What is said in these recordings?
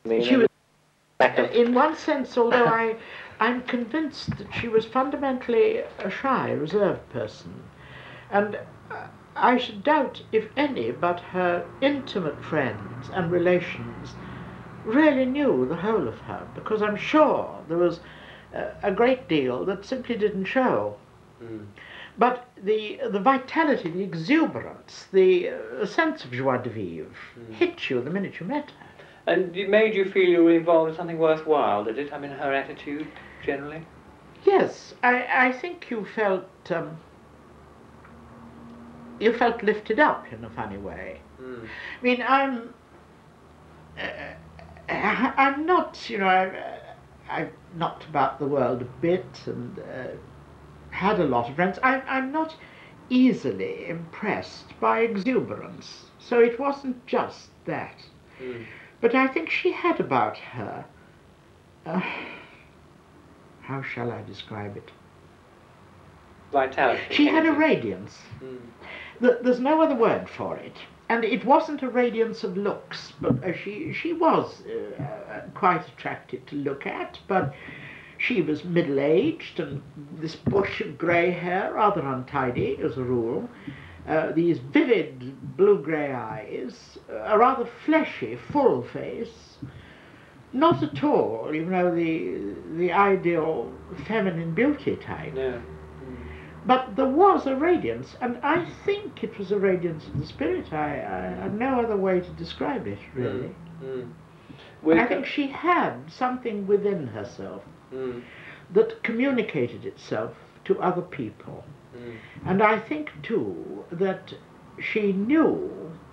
She was, in one sense, although I'm convinced that she was fundamentally a shy, reserved person. And I should doubt if any but her intimate friends and relations really knew the whole of her, because I'm sure there was a great deal that simply didn't show. Mm. But the vitality, the exuberance, the sense of joie de vivre hit you the minute you met her. And it made you feel you were involved in something worthwhile, did it? I mean, her attitude, generally? Yes, I think you felt lifted up in a funny way. Mm. I mean, I'm not, you know, I've knocked about the world a bit and had a lot of friends. I'm not easily impressed by exuberance, so it wasn't just that. Mm. But I think she had about her, how shall I describe it? Vitality. She had a radiance. Mm. There's no other word for it. And it wasn't a radiance of looks, but she was quite attractive to look at, but she was middle-aged, and this bush of grey hair, rather untidy as a rule, these vivid blue-grey eyes, a rather fleshy, full face, not at all, you know, the ideal feminine beauty type. No. But there was a radiance, and I think it was a radiance of the spirit. I have no other way to describe it, really. Mm. I think she had something within herself that communicated itself to other people. Mm. And I think, too, that she knew,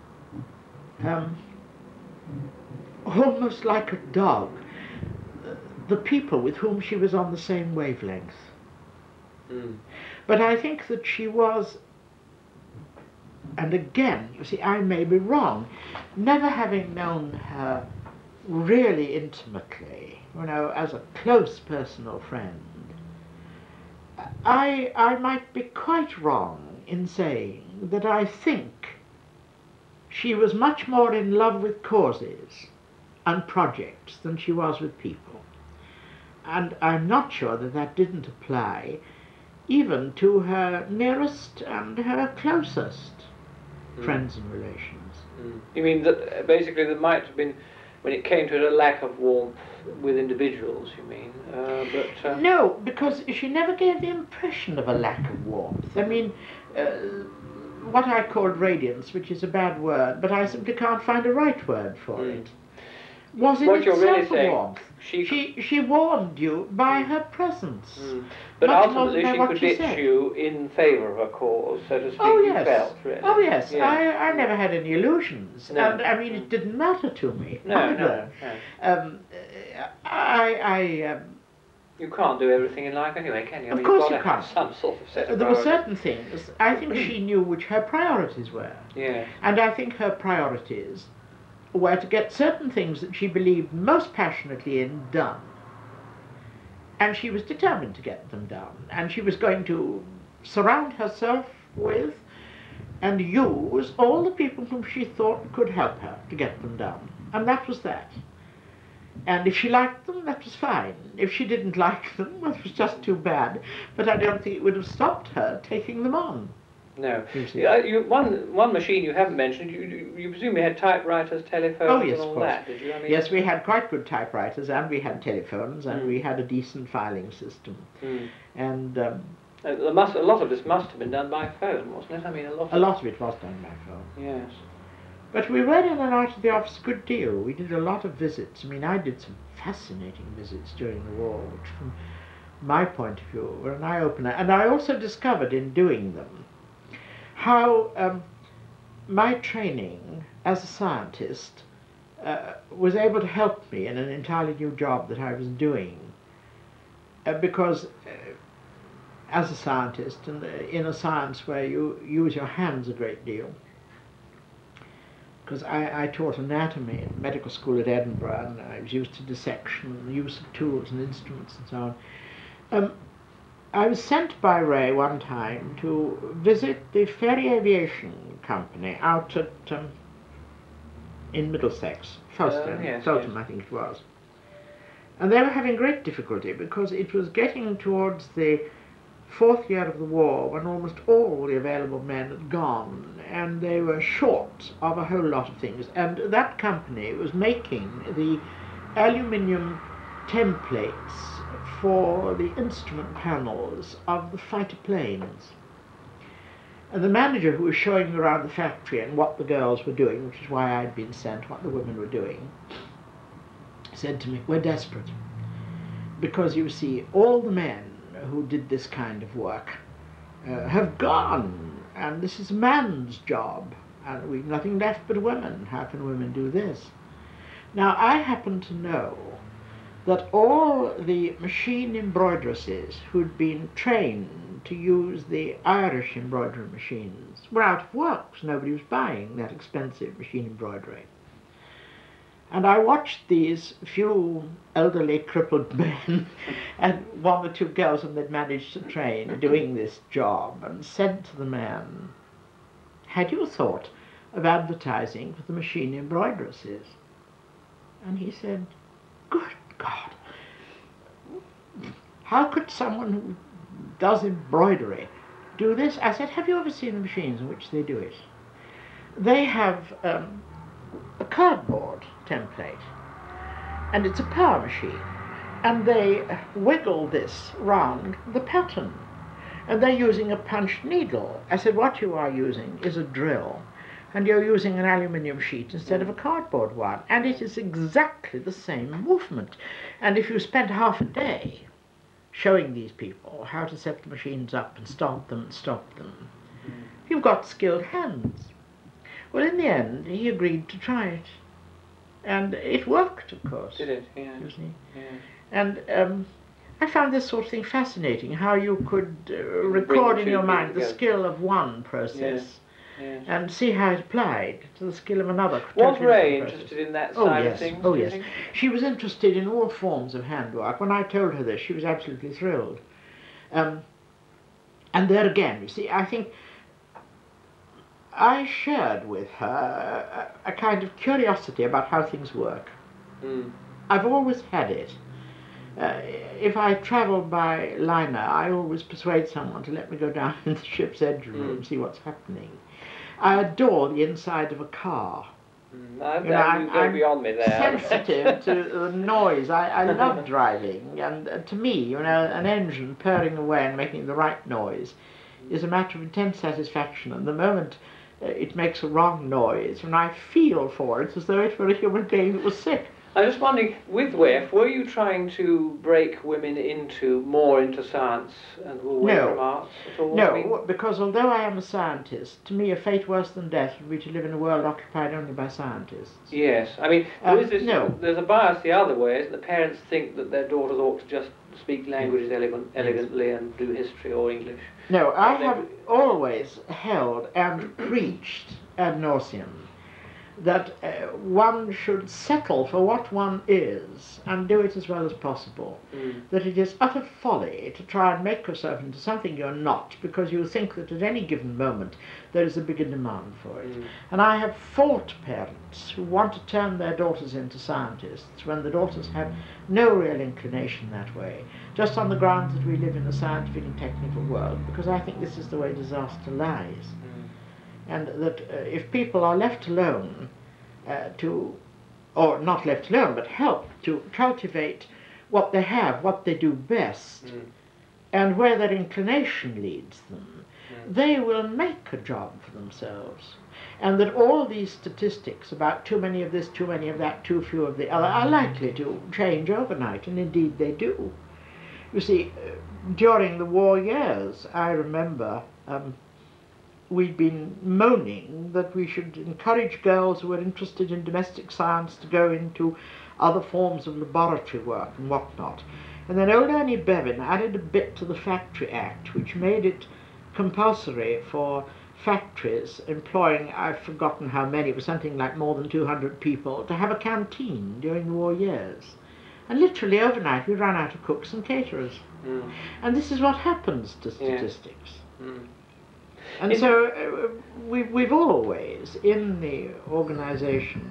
almost like a dog, the people with whom she was on the same wavelength. Mm. But I think that she was, and again, you see, I may be wrong, never having known her really intimately, you know, as a close personal friend, I might be quite wrong in saying that I think she was much more in love with causes and projects than she was with people. And I'm not sure that that didn't apply even to her nearest and her closest friends and relations. Mm. You mean that basically there might have been, when it came to it, a lack of warmth with individuals, you mean? No, because she never gave the impression of a lack of warmth. I mean, what I called radiance, which is a bad word, but I simply can't find a right word for it, was in itself a warmth. She warmed you by her presence. Mm. But ultimately she could ditch you in favour of a cause, so to speak. Oh yes. You felt, really. Oh yes. Yeah. I never had any illusions. No. And I mean, it didn't matter to me. No. You can't do everything in life anyway, can you? Of course you can't. Some sort of set of There were certain things I think she knew which her priorities were. Yeah. And I think her priorities were to get certain things that she believed most passionately in done. And she was determined to get them done. And she was going to surround herself with and use all the people whom she thought could help her to get them done. And that was that. And if she liked them, that was fine. If she didn't like them, well, it was just too bad. But I don't think it would have stopped her taking them on. No. One machine you haven't mentioned, you presumably had typewriters, telephones and all that, did you? I mean, yes, we had quite good typewriters, and we had telephones, and we had a decent filing system. Mm. And a lot of this must have been done by phone, wasn't it? I mean, a lot of it was done by phone. Yes. But we were in and out of the office a good deal. We did a lot of visits. I mean, I did some fascinating visits during the war, which from my point of view were an eye-opener. And I also discovered in doing them how my training as a scientist was able to help me in an entirely new job that I was doing. Because as a scientist, and in a science where you use your hands a great deal, because I taught anatomy in medical school at Edinburgh, and I was used to dissection and the use of tools and instruments and so on. I was sent by Ray one time to visit the Ferry Aviation Company out at in Middlesex, Feltham, yes. I think it was. And they were having great difficulty because it was getting towards the 4th year of the war when almost all the available men had gone, and they were short of a whole lot of things. And that company was making the aluminium templates for the instrument panels of the fighter planes. And the manager, who was showing me around the factory and what the girls were doing, which is why I'd been sent, what the women were doing, said to me, "We're desperate, because you see, all the men who did this kind of work have gone, and this is a man's job, and we've nothing left but women. How can women do this?" Now, I happen to know that all the machine embroideresses who'd been trained to use the Irish embroidery machines were out of work, because nobody was buying that expensive machine embroidery. And I watched these few elderly crippled men and one or two girls whom they'd managed to train doing this job, and said to the man, "Had you thought of advertising for the machine embroideresses?" And he said, "Good God, how could someone who does embroidery do this?" I said, "Have you ever seen the machines in which they do it? They have a cardboard template, and it's a power machine, and they wiggle this round the pattern, and they're using a punched needle." I said, "What you are using is a drill, and you're using an aluminium sheet instead of a cardboard one, and it is exactly the same movement. And if you spent half a day showing these people how to set the machines up and start them, you've got skilled hands." Well, in the end, he agreed to try it. And it worked, of course. Did it? Yeah. You see? Yeah. And I found this sort of thing fascinating, how you could record in your mind the skill of one process and see how it applied to the skill of another. Was Ray interested in that side of things? Oh, yes. She was interested in all forms of handwork. When I told her this, she was absolutely thrilled. And there again, you see, I think I shared with her a kind of curiosity about how things work. I've always had it. If I travel by liner, I always persuade someone to let me go down in the ship's engine room and see what's happening. I adore the inside of a car. I'm beyond me there. Sensitive to the noise. I love driving, and to me, an engine purring away and making the right noise is a matter of intense satisfaction. And the moment it makes a wrong noise, and I feel for it as though it were a human being that was sick. I'm just wondering, with WEF, were you trying to break women more into science and away from arts at all? No, because although I am a scientist, to me a fate worse than death would be to live in a world occupied only by scientists. Yes, I mean, there's a bias the other way, is that parents think that their daughters ought to just speak languages elegantly and do history or English. No, I have always held and preached ad nauseum that one should settle for what one is and do it as well as possible. That it is utter folly to try and make yourself into something you're not because you think that at any given moment there is a bigger demand for it. And I have fought parents who want to turn their daughters into scientists when the daughters have no real inclination that way, just on the grounds that we live in a scientific and technical world, because I think this is the way disaster lies. And that if people are left alone or not left alone, but help to cultivate what they have, what they do best, and where their inclination leads them, they will make a job for themselves. And that all these statistics about too many of this, too many of that, too few of the other, are likely to change overnight, and indeed they do. You see, during the war years, I remember we'd been moaning that we should encourage girls who were interested in domestic science to go into other forms of laboratory work and whatnot. And then old Annie Bevan added a bit to the Factory Act, which made it compulsory for factories employing, I've forgotten how many, it was something like more than 200 people, to have a canteen during the war years. And literally overnight we ran out of cooks and caterers. And this is what happens to statistics. And so we've always, in the organisation,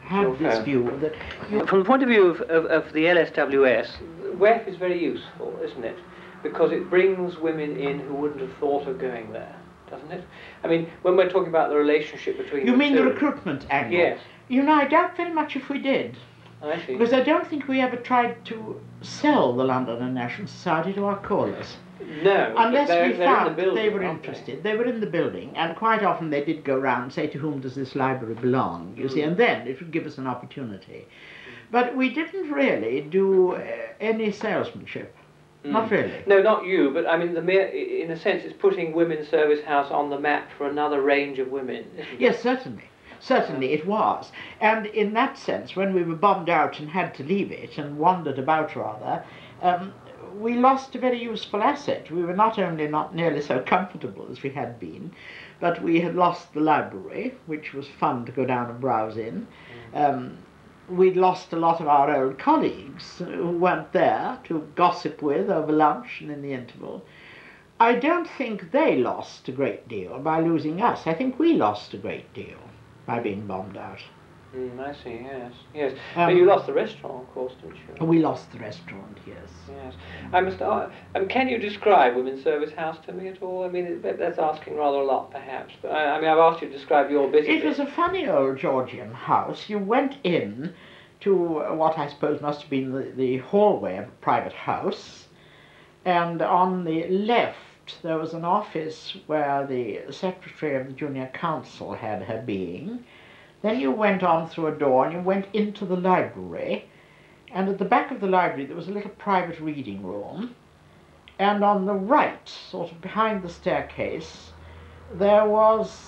had this view that... From the point of view of the LSWS, WEF is very useful, isn't it? Because it brings women in who wouldn't have thought of going there, doesn't it? I mean, when we're talking about the relationship between You mean the recruitment angle? Yes. You know, I doubt very much if we did. I see. Because I don't think we ever tried to sell the London National Society to our callers. No. Unless we found that they were interested. They were in the building, and quite often they did go round and say, to whom does this library belong, you see, and then it would give us an opportunity. But we didn't really do any salesmanship. Not really. No, not you, but I mean, in a sense, it's putting Women's Service House on the map for another range of women, isn't it? Yes, certainly. Certainly it was. And in that sense, when we were bombed out and had to leave it, and wandered about rather, we lost a very useful asset. We were not only not nearly so comfortable as we had been, but we had lost the library, which was fun to go down and browse in. We'd lost a lot of our old colleagues who weren't there to gossip with over lunch and in the interval. I don't think they lost a great deal by losing us. I think we lost a great deal by being bombed out. I see, yes, yes. But you lost the restaurant, of course, didn't you? We lost the restaurant, yes. Yes. I must. Can you describe Women's Service House to me at all? I mean, that's asking rather a lot, perhaps. But I mean, I've asked you to describe your business. It was a funny old Georgian house. You went in to what I suppose must have been the hallway of a private house, and on the left there was an office where the secretary of the junior council had her being. Then you went on through a door and you went into the library, and at the back of the library there was a little private reading room, and on the right, sort of behind the staircase, there was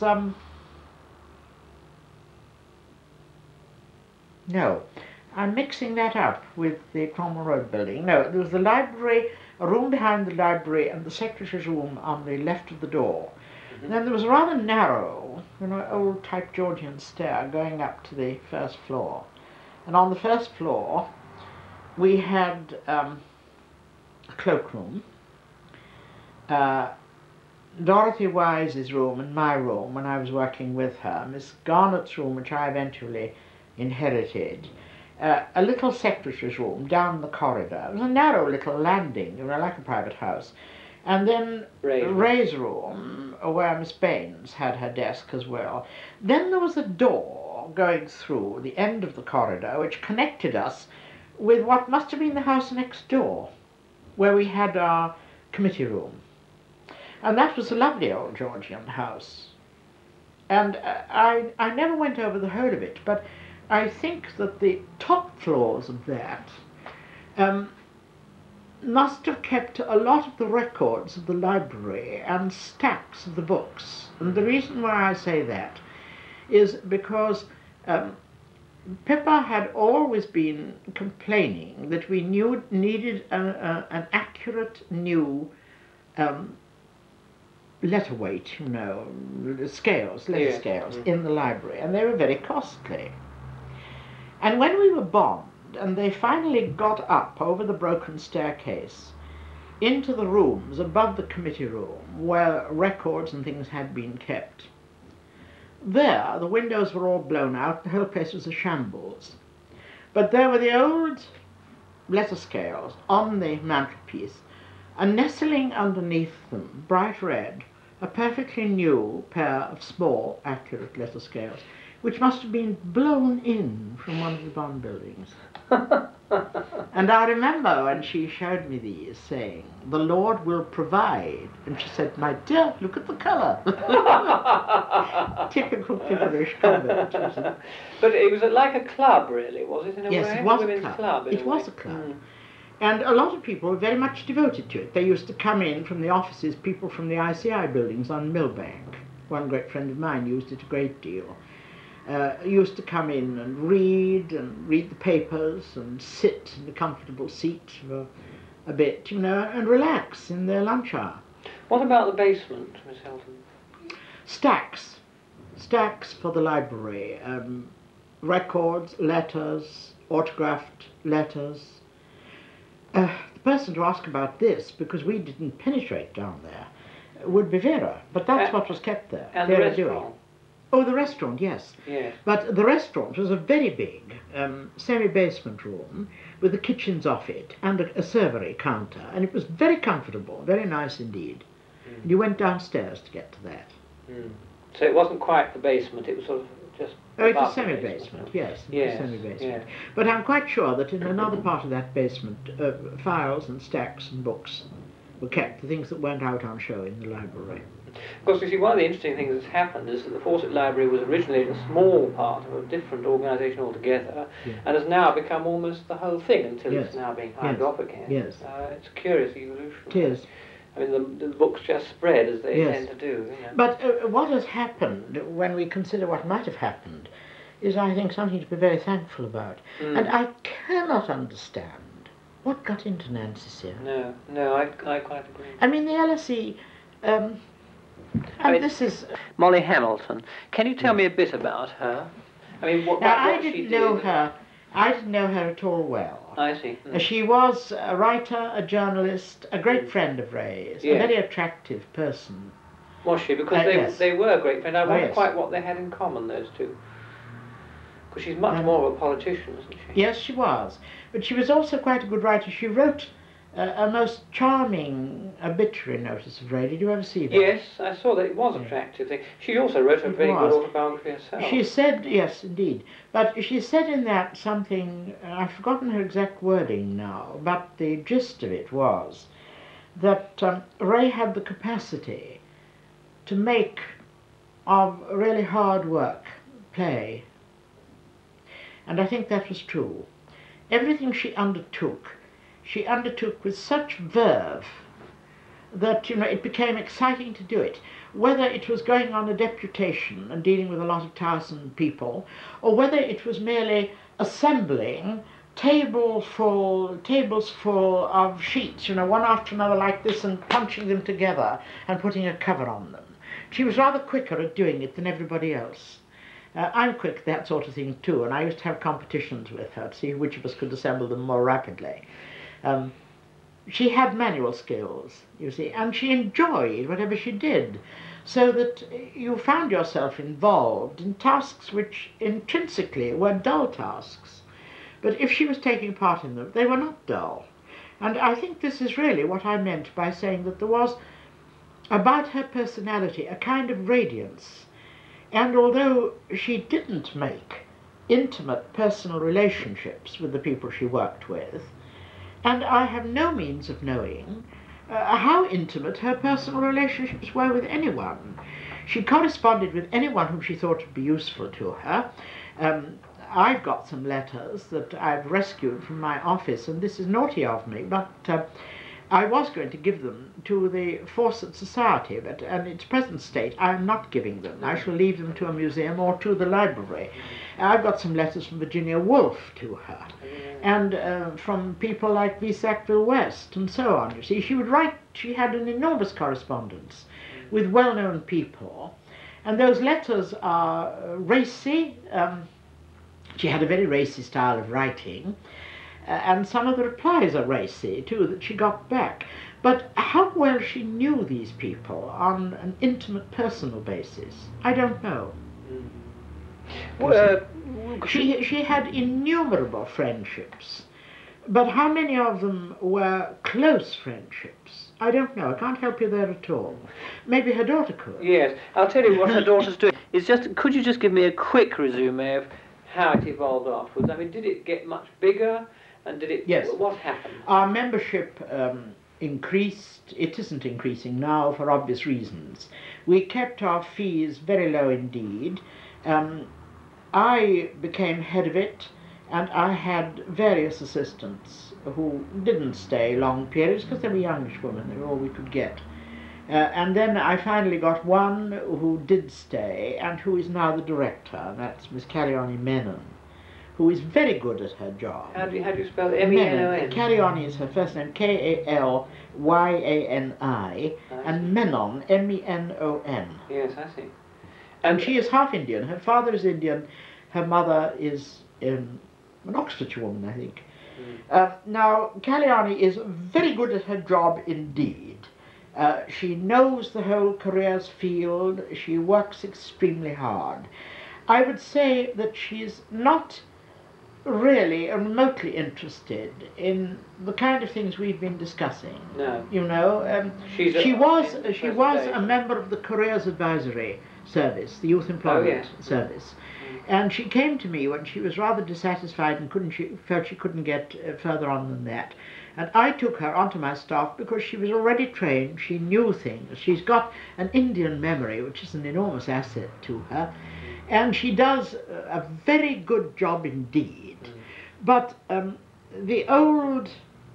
no, I'm mixing that up with the Cromwell Road building. No, there was the library, a room behind the library, and the secretary's room on the left of the door. And then there was a rather narrow, old type Georgian stair going up to the first floor. And on the first floor we had a cloakroom, Dorothy Wise's room and my room when I was working with her, Miss Garnett's room, which I eventually inherited, a little secretary's room down the corridor. It was a narrow little landing, like a private house. And then Ray's room, where Miss Baines had her desk as well. Then there was a door going through the end of the corridor which connected us with what must have been the house next door, where we had our committee room. And that was a lovely old Georgian house. And I never went over the whole of it, but I think that the top floors of that must have kept a lot of the records of the library and stacks of the books. And the reason why I say that is because Pippa had always been complaining that we needed an accurate new letter weight, scales, letter scales in the library, and they were very costly. And when we were bombed, and they finally got up over the broken staircase into the rooms above the committee room where records and things had been kept. There, the windows were all blown out, the whole place was a shambles. But there were the old letter scales on the mantelpiece, and nestling underneath them, bright red, a perfectly new pair of small, accurate letter scales, which must have been blown in from one of the Bond buildings. And I remember when she showed me these, saying, "The Lord will provide." And she said, "My dear, look at the colour." Typical Pipperish convent. But it was like a club, really, was it, in a way? Yes, it was a club. It was a club. And a lot of people were very much devoted to it. They used to come in from the offices, people from the ICI buildings on Millbank. One great friend of mine used it a great deal. Used to come in and read the papers and sit in a comfortable seat for a bit, and relax in their lunch hour. What about the basement, Miss Hilton? Stacks for the library, records, letters, autographed letters. The person to ask about this, because we didn't penetrate down there, would be Vera, but that's what was kept there. And the restaurant? Oh, the restaurant, yes. Yes. But the restaurant was a very big semi-basement room with the kitchens off it and a servery counter, and it was very comfortable, very nice indeed. Mm. And you went downstairs to get to that. Mm. So it wasn't quite the basement, it was sort of just... Oh, it was above the semi-basement, yes. It Yes, was semi-basement. yes. But I'm quite sure that in another part of that basement, files and stacks and books were kept, the things that weren't out on show in the library. Of course, you see, one of the interesting things that's happened is that the Fawcett Library was originally a small part of a different organisation altogether, Yeah. and has now become almost the whole thing until Yes. it's now being hived off again. Yes. It's a curious evolution. It is. I mean, the books just spread as they Yes. tend to do. You know. But what has happened, when we consider what might have happened, is, I think, something to be very thankful about. Mm. And I cannot understand what got into Nancy Sear. No, I quite agree. I mean, the LSE, and this is... Molly Hamilton. Can you tell me a bit about her? I mean, what she didn't did? know her. I didn't know her at all well. I see. Mm. She was a writer, a journalist, a great friend of Ray's, a Yes. very attractive person. Was she? Because Yes. they were great friends. I wonder yes. quite what they had in common, those two. Because she's much more of a politician, isn't she? Yes, she was. But she was also quite a good writer. She wrote a most charming obituary notice of Ray. Did you ever see that? Yes, I saw that. It was an attractive thing. She also wrote a very good autobiography herself. She said, yes, indeed. But she said in that something, I've forgotten her exact wording now, but the gist of it was that Ray had the capacity to make of really hard work play. And I think that was true. Everything she undertook with such verve that, it became exciting to do it. Whether it was going on a deputation and dealing with a lot of tiresome people, or whether it was merely assembling tables full of sheets, one after another like this, and punching them together and putting a cover on them. She was rather quicker at doing it than everybody else. I'm quick at that sort of thing too, and I used to have competitions with her to see which of us could assemble them more rapidly. She had manual skills, you see, and she enjoyed whatever she did, so that you found yourself involved in tasks which intrinsically were dull tasks. But if she was taking part in them, they were not dull. And I think this is really what I meant by saying that there was about her personality a kind of radiance. And although she didn't make intimate personal relationships with the people she worked with, and I have no means of knowing how intimate her personal relationships were with anyone. She corresponded with anyone whom she thought would be useful to her. I've got some letters that I've rescued from my office, and this is naughty of me, but I was going to give them to the Fawcett Society, but in its present state I am not giving them. I shall leave them to a museum or to the library. I've got some letters from Virginia Woolf to her, and from people like V. Sackville West, and so on. You see, she would write, she had an enormous correspondence with well-known people, and those letters are racy. She had a very racy style of writing, and some of the replies are racy too that she got back. But how well she knew these people on an intimate personal basis, I don't know. Well, she had innumerable friendships, but how many of them were close friendships? I don't know. I can't help you there at all. Maybe her daughter could. Yes, I'll tell you what her daughter's doing. Could you just give me a quick resume of how it evolved afterwards? I mean, did it get much bigger? And did it? Yes. What happened? Our membership increased. It isn't increasing now for obvious reasons. We kept our fees very low indeed. I became head of it, and I had various assistants who didn't stay long periods because they were youngish women. They were all we could get. And then I finally got one who did stay and who is now the director, and that's Miss Caliani Menon, who is very good at her job. How do you spell it? M-E-N-O-N? Caliani is her first name, K-A-L-Y-A-N-I, and Menon, M-E-N-O-N. Yes, I see. And she is half Indian. Her father is Indian, her mother is an Oxfordshire woman, I think. Now, Caliani is very good at her job indeed. She knows the whole careers field. She works extremely hard. I would say that she's not really remotely interested in the kind of things we've been discussing. No. You know, she was a member of the Careers Advisory Service, the Youth Employment Service. And she came to me when she was rather dissatisfied and felt she couldn't get further on than that. And I took her onto my staff because she was already trained, she knew things. She's got an Indian memory, which is an enormous asset to her. And she does a very good job indeed. But the old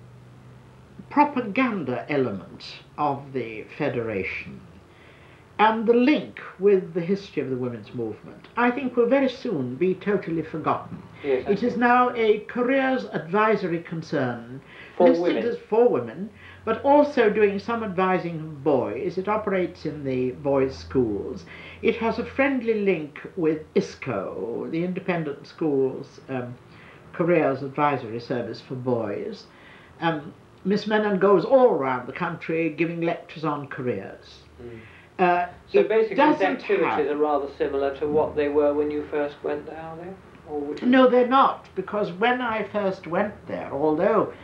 propaganda element of the Federation and the link with the history of the women's movement, I think, will very soon be totally forgotten. Yes, it is now a careers advisory concern for women, but also doing some advising of boys. It operates in the boys' schools. It has a friendly link with ISCO, the Independent Schools Careers Advisory Service for boys. Miss Menon goes all around the country giving lectures on careers. So basically the activities are rather similar to what they were when you first went there, are they? Or would you... No, they're not, because when I first went there, although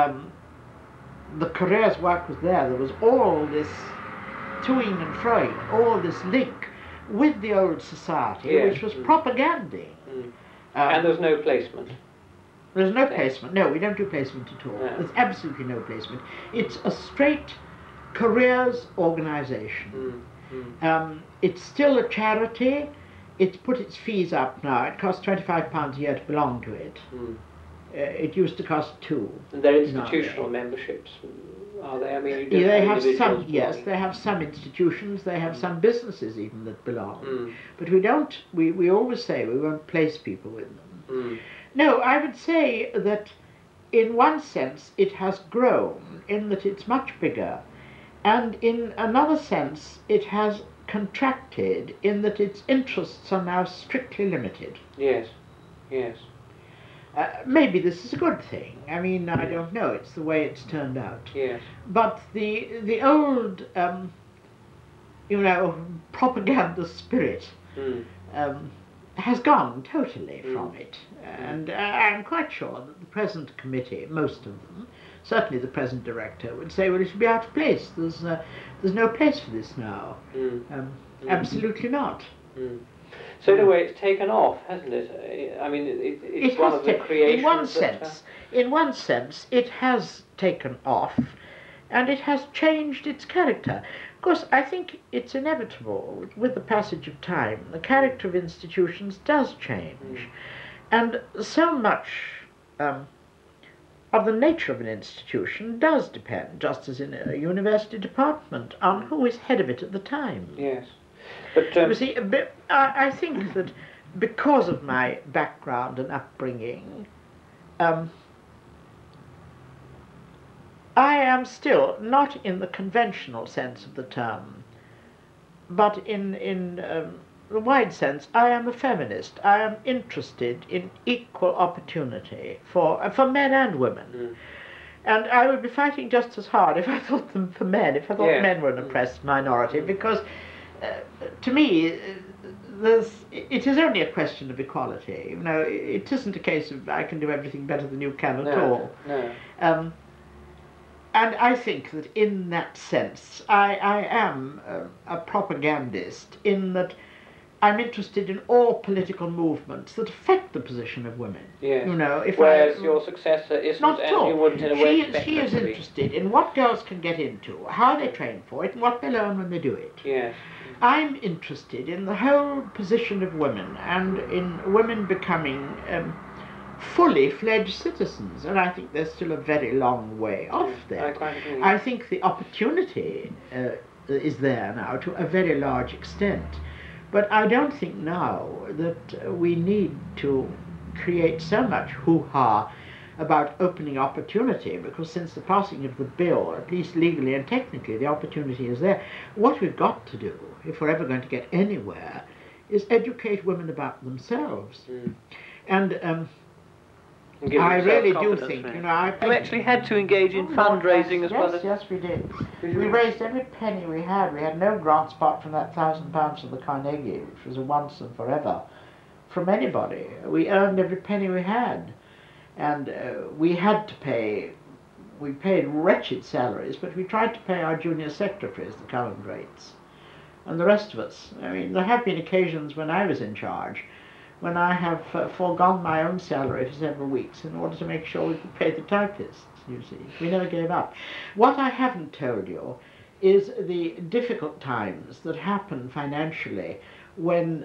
the careers work was there was all this toing and froing, all this link with the old society, which was propaganding. And there was no placement? There's no placement. No, we don't do placement at all. No. There's absolutely no placement. It's a straight careers organisation. It's still a charity. It's put its fees up now. It costs £25 a year to belong to it. It used to cost £2. And they're institutional memberships, are they? I mean, you don't they have some. Yes, they have some institutions. They have some businesses even that belong. But we don't. We always say we won't place people with them. No, I would say that in one sense it has grown in that it's much bigger, and in another sense it has contracted in that its interests are now strictly limited. Yes, yes. Maybe this is a good thing. I mean, I don't know. It's the way it's turned out. Yes. But the old, propaganda spirit has gone totally from it. And I'm quite sure that the present committee, most of them, certainly the present director, would say, well, it should be out of place. There's no place for this now. Absolutely not. So in a way, it's taken off, hasn't it? I mean, it's one of the creations. In one sense, it has taken off, and it has changed its character. Of course, I think it's inevitable with the passage of time. The character of institutions does change, and so much of the nature of an institution does depend, just as in a university department, on who is head of it at the time. Yes. But, you see, I think that because of my background and upbringing, I am still, not in the conventional sense of the term, but in the wide sense, I am a feminist. I am interested in equal opportunity for men and women. And I would be fighting just as hard if I thought them for men, if I thought men were an oppressed minority, because to me, it is only a question of equality. You know, it isn't a case of I can do everything better than you can at all. No. And I think that in that sense, I am a propagandist in that I'm interested in all political movements that affect the position of women. Yes. You know, whereas your successor isn't, not and you wouldn't in a way expect she is interested in what girls can get into, how they train for it, and what they learn when they do it. Yes. I'm interested in the whole position of women and in women becoming fully fledged citizens, and I think there's still a very long way off there. I quite agree. I think the opportunity is there now to a very large extent, but I don't think now that we need to create so much hoo-ha about opening opportunity, because since the passing of the bill, at least legally and technically, the opportunity is there. What we've got to do, if we're ever going to get anywhere, is educate women about themselves. And And gives I them really do self-confidence, think, really. you know, You actually had to engage in fundraising as well as... Yes, we did. Did We you? raised every penny we had. We had no grants apart from that £1,000 of the Carnegie, which was a once and forever, from anybody. We earned every penny we had. And we had to pay, we paid wretched salaries, but we tried to pay our junior secretaries the current rates. And the rest of us, I mean, there have been occasions when I was in charge when I have foregone my own salary for several weeks in order to make sure we could pay the typists, you see. We never gave up. What I haven't told you is the difficult times that happened financially when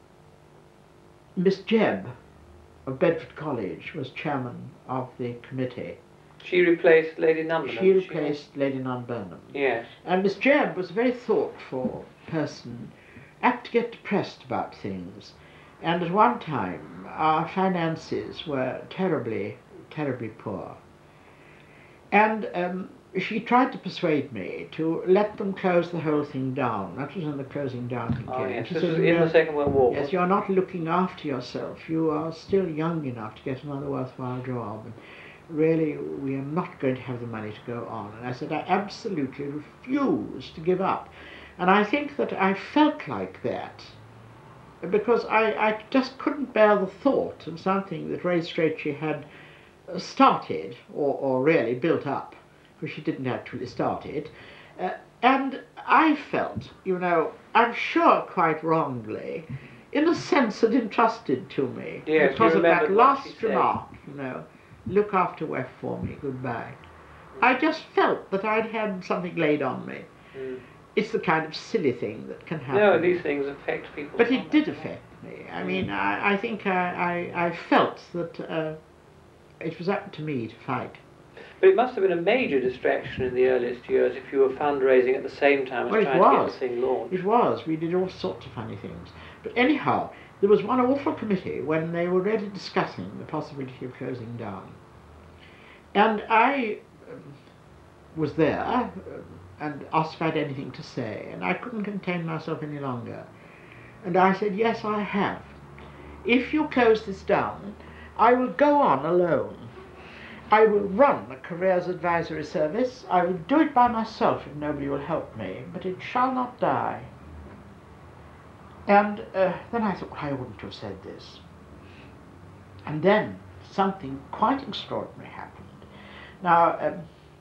Miss Jebb of Bedford College was chairman of the committee. She replaced Lady Numberland. She replaced Lady Nunn-Burnham. Yes. And Miss Jebb was a very thoughtful person, apt to get depressed about things. And at one time, our finances were terribly, terribly poor. And she tried to persuade me to let them close the whole thing down. That was when the closing down came. Oh, yes. She This said, was in the Second World War. yes, you're not looking after yourself. You are still young enough to get another worthwhile job. And really, we are not going to have the money to go on. And I said, I absolutely refuse to give up. And I think that I felt like that because I just couldn't bear the thought of something that Ray Strachey had started, or really built up, because she didn't actually start it. And I felt, you know, I'm sure quite wrongly, in a sense that entrusted to me, yes, because of that last said. remark, you know, look after Wef for me, goodbye. I just felt that I'd had something laid on me. Mm. It's the kind of silly thing that can happen. No, these things affect people. But it did affect me. I mean, I think I felt that it was up to me to fight. But it must have been a major distraction in the earliest years if you were fundraising at the same time as Well, trying to get the thing launched. It was. We did all sorts of funny things. But anyhow, there was one awful committee when they were really discussing the possibility of closing down. And I was there and asked if I had anything to say, and I couldn't contain myself any longer. And I said, yes, I have. If you close this down, I will go on alone. I will run a careers advisory service. I will do it by myself if nobody will help me, but it shall not die. And then I thought, well, I wouldn't have said this. And then something quite extraordinary happened. Now,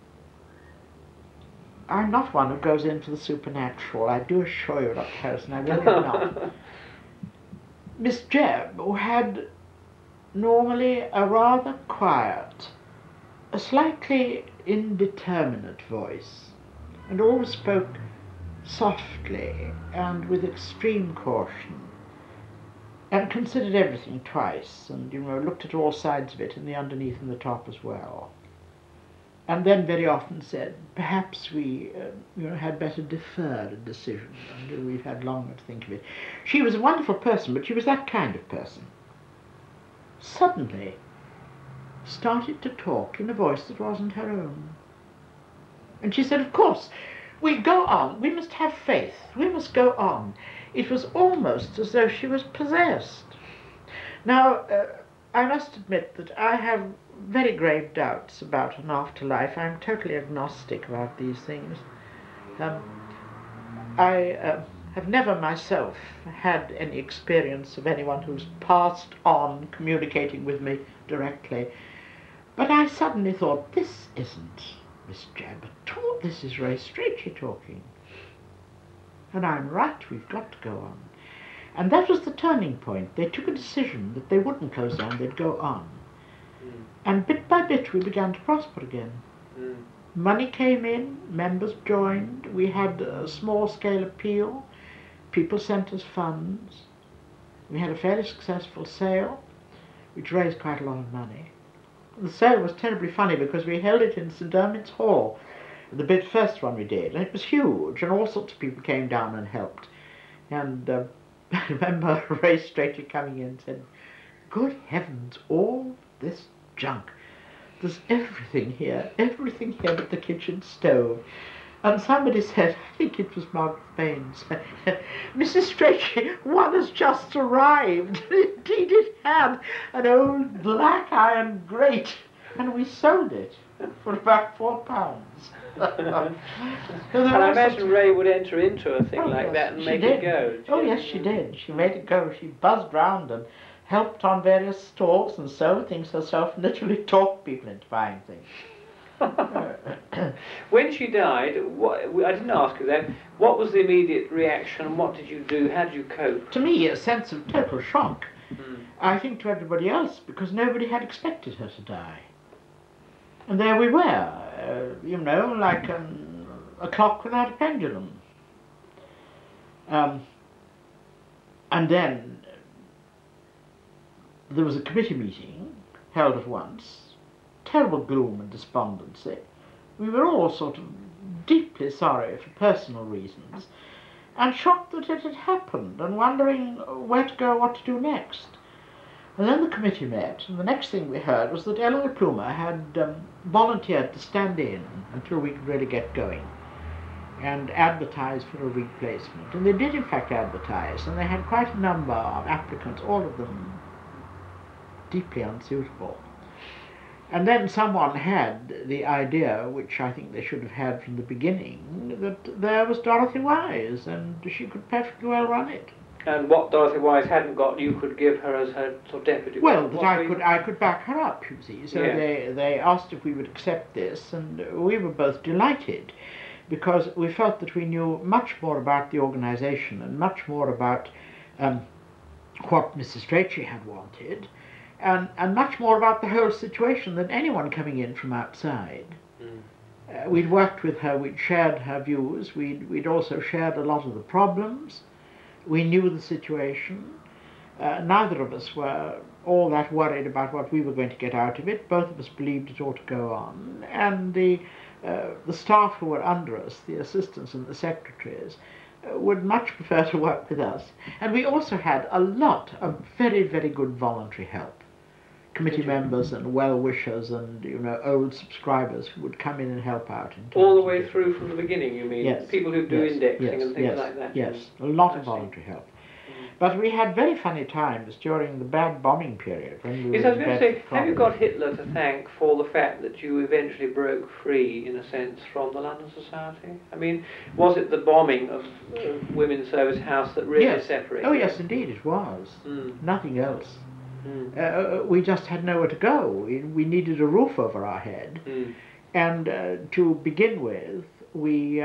I'm not one who goes into the supernatural. I do assure you, Dr. Harrison, I really am not. Miss Jebb, who had normally a rather quiet, a slightly indeterminate voice, and always spoke softly and with extreme caution, and considered everything twice, and, you know, looked at all sides of it, and the underneath and the top as well. And then very often said, perhaps we had better defer a decision until we've had longer to think of it. She was a wonderful person, but she was that kind of person. Suddenly started to talk in a voice that wasn't her own. And she said, of course, we go on, we must have faith, we must go on. It was almost as though she was possessed. Now, I must admit that I have very grave doubts about an afterlife. I'm totally agnostic about these things. I have never myself had any experience of anyone who's passed on communicating with me directly. But I suddenly thought, this isn't Miss Jebb at all. This is Ray Strachey talking. And I'm right, we've got to go on. And that was the turning point. They took a decision that they wouldn't close down, they'd go on. And bit by bit we began to prosper again. Money came in, members joined, we had a small-scale appeal, people sent us funds, we had a fairly successful sale, which raised quite a lot of money. The sale was terribly funny because we held it in St. Dermot's Hall, the first one we did, and it was huge, and all sorts of people came down and helped. And I remember Ray Strachey coming in and said, good heavens, all this junk. There's everything here but the kitchen stove. And somebody said, I think it was Margaret Baines, Mrs. Strachey, one has just arrived. Indeed it had, an old black iron grate, and we sold it for about £4. And I imagine Ray would enter into a thing like that and make it go. Oh yes, she did. She made it go. She buzzed round and helped on various stalls and sold things herself and literally talked people into buying things. When she died, I didn't ask you that, what was the immediate reaction and what did you do? How did you cope? To me, a sense of total shock. I think to everybody else, because nobody had expected her to die. And there we were, you know, like a clock without a pendulum. And then there was a committee meeting held at once. Terrible gloom and despondency. We were all sort of deeply sorry for personal reasons and shocked that it had happened and wondering where to go, what to do next. And then the committee met, and the next thing we heard was that Eleanor Plumer had volunteered to stand in until we could really get going and advertise for a replacement. And they did in fact advertise, and they had quite a number of applicants, all of them deeply unsuitable. And then someone had the idea, which I think they should have had from the beginning, that there was Dorothy Wise, and she could perfectly well run it. And what Dorothy Wise hadn't got, you could give her as her sort of deputy. Well, that I could back her up, you see. So yeah. They asked if we would accept this, and we were both delighted, because we felt that we knew much more about the organisation and much more about what Mrs. Strachey had wanted, and much more about the whole situation than anyone coming in from outside. We'd worked with her, we'd shared her views, we'd also shared a lot of the problems. We knew the situation. Neither of us were all that worried about what we were going to get out of it. Both of us believed it ought to go on. And the staff who were under us, the assistants and the secretaries, would much prefer to work with us. And we also had a lot of very, very good voluntary help. Committee members and well-wishers and, you know, old subscribers who would come in and help out. All the way through from the beginning, you mean? Yes. People who do indexing and things like that? Yes, a lot of voluntary help. But we had very funny times during the bad bombing period. When we I was going to say, have you got Hitler to thank for the fact that you eventually broke free, in a sense, from the London Society? I mean, was it the bombing of Women's Service House that really separated? Oh yes, indeed it was. Nothing else. We just had nowhere to go. We needed a roof over our head. And to begin with, we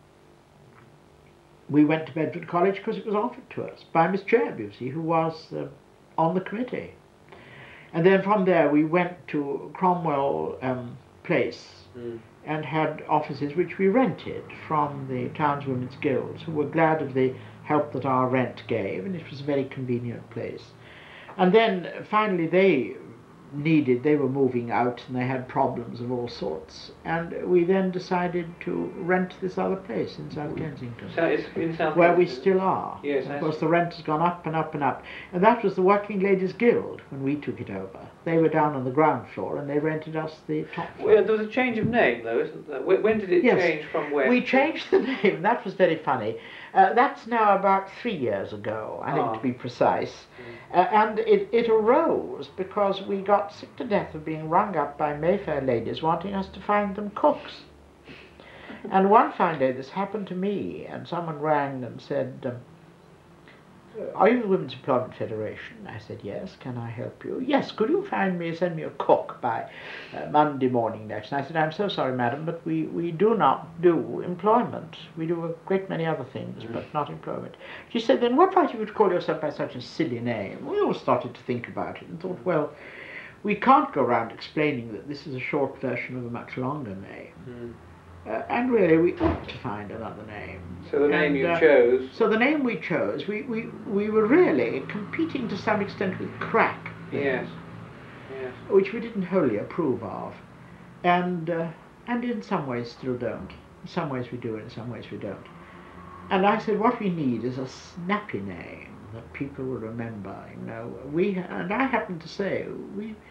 went to Bedford College because it was offered to us by Miss Jebb, you see, who was on the committee. And then from there we went to Cromwell Place and had offices which we rented from the Towns Women's Guilds, who were glad of the help that our rent gave, and it was a very convenient place. And then finally they were moving out and they had problems of all sorts, and we then decided to rent this other place in South Kensington, so it's in South where Kensington. We still are. Yes, of course the rent has gone up and up and up, and that was the Working Ladies Guild when we took it over. They were down on the ground floor and they rented us the top floor. Well, there was a change of name though, isn't there? When did it change from where? We changed the name. That was very funny. That's now about 3 years ago, I think, to be precise. And it arose because we got sick to death of being rung up by Mayfair ladies wanting us to find them cooks. And one fine day this happened to me, and someone rang and said, are you the Women's Employment Federation? I said, yes. Can I help you? Yes. Could you send me a cook by Monday morning next? And I said, I'm so sorry, madam, but we do not do employment. We do a great many other things, but not employment. She said, then what right have you to call yourself by such a silly name? We all started to think about it and thought, well, we can't go around explaining that this is a short version of a much longer name. And really, we ought to find another name. So the name you chose... So the name we chose, we were really competing to some extent with crack. Yes. Which we didn't wholly approve of. And in some ways still don't. In some ways we do, in some ways we don't. And I said, what we need is a snappy name that people will remember, you know. And I happen to say,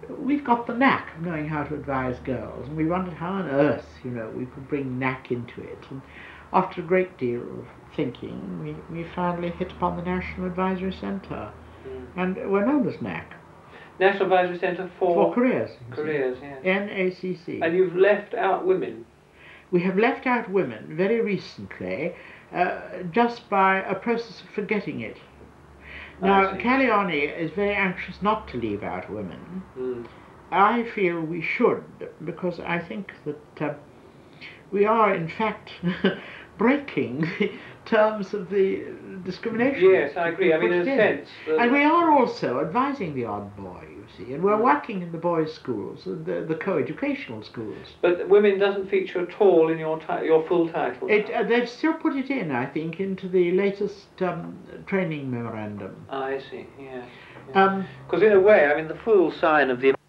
we've got the knack of knowing how to advise girls, and we wondered how on earth, we could bring knack into it. And after a great deal of thinking, we finally hit upon the National Advisory Centre, and we're known as NAC. National Advisory Centre for Careers. Careers, yes. NACC. And you've left out women. We have left out women very recently, just by a process of forgetting it. Now, Caliani is very anxious not to leave out women. I feel we should, because I think that we are, in fact, breaking the terms of the discrimination. Yes, I agree. I mean, in a sense. And we are also advising the odd boy, you see, and we're working in the boys' schools, the co-educational schools. But women doesn't feature at all in your full title. They've still put it in, I think, into the latest training memorandum. I see, yes. Because in a way, I mean, the full sign of the